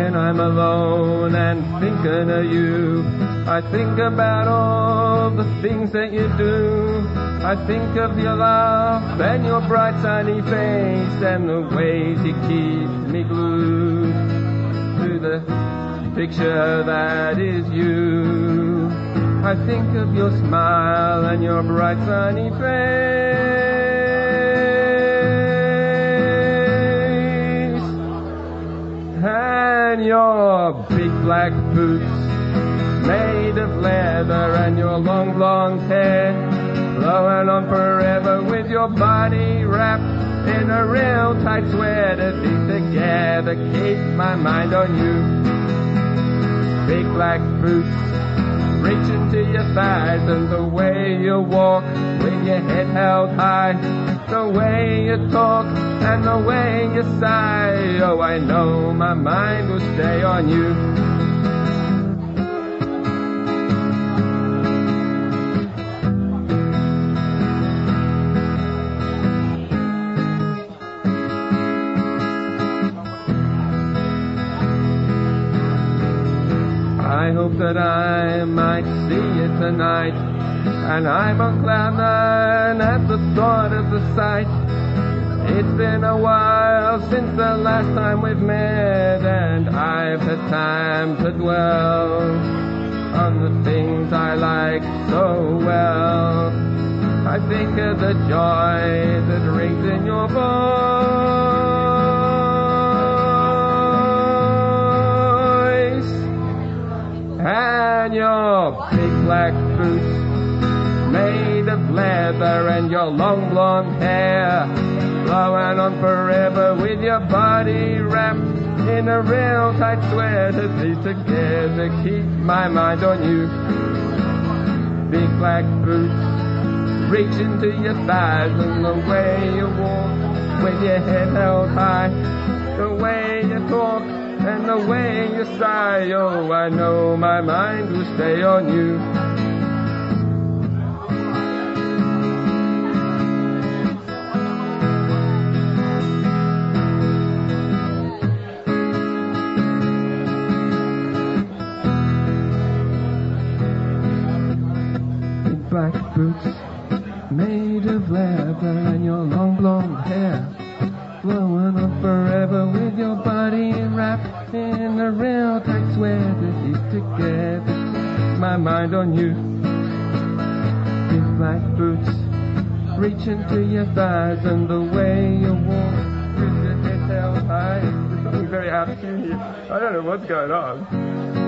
when I'm alone and thinking of you. I think about all the things that you do. I think of your laugh and your bright sunny face and the ways you keep me glued to the picture that is you. I think of your smile and your bright sunny face and your big black boots made of leather and your long blonde hair flowing on forever with your body wrapped in a real tight sweater. These together keep my mind on you. Big black boots reaching to your thighs and the way you walk with your head held high, the way you talk and the way you sigh. Oh, I know my mind will stay on you. I hope that I might see you tonight, and I'm on cloud nine at the thought of the sight. It's been a while since the last time we've met, and I've had time to dwell on the things I like so well. I think of the joy that rings in your voice and your big black boots made of leather and your long blonde hair flowing on forever with your body wrapped in a real tight sweater. These together keep my mind on you. Big black boots reaching to your thighs and the way you walk with your head held high, the way you talk and the way you sigh. Oh, I know my mind will stay on you. Big black boots made of leather and your long blonde hair flowing on forever with your body wrapped in a real tight sweater. These together my mind on you. Big black boots reaching to your thighs and the way you walk with your head held high. There's something very out of tune here. I don't know what's going on.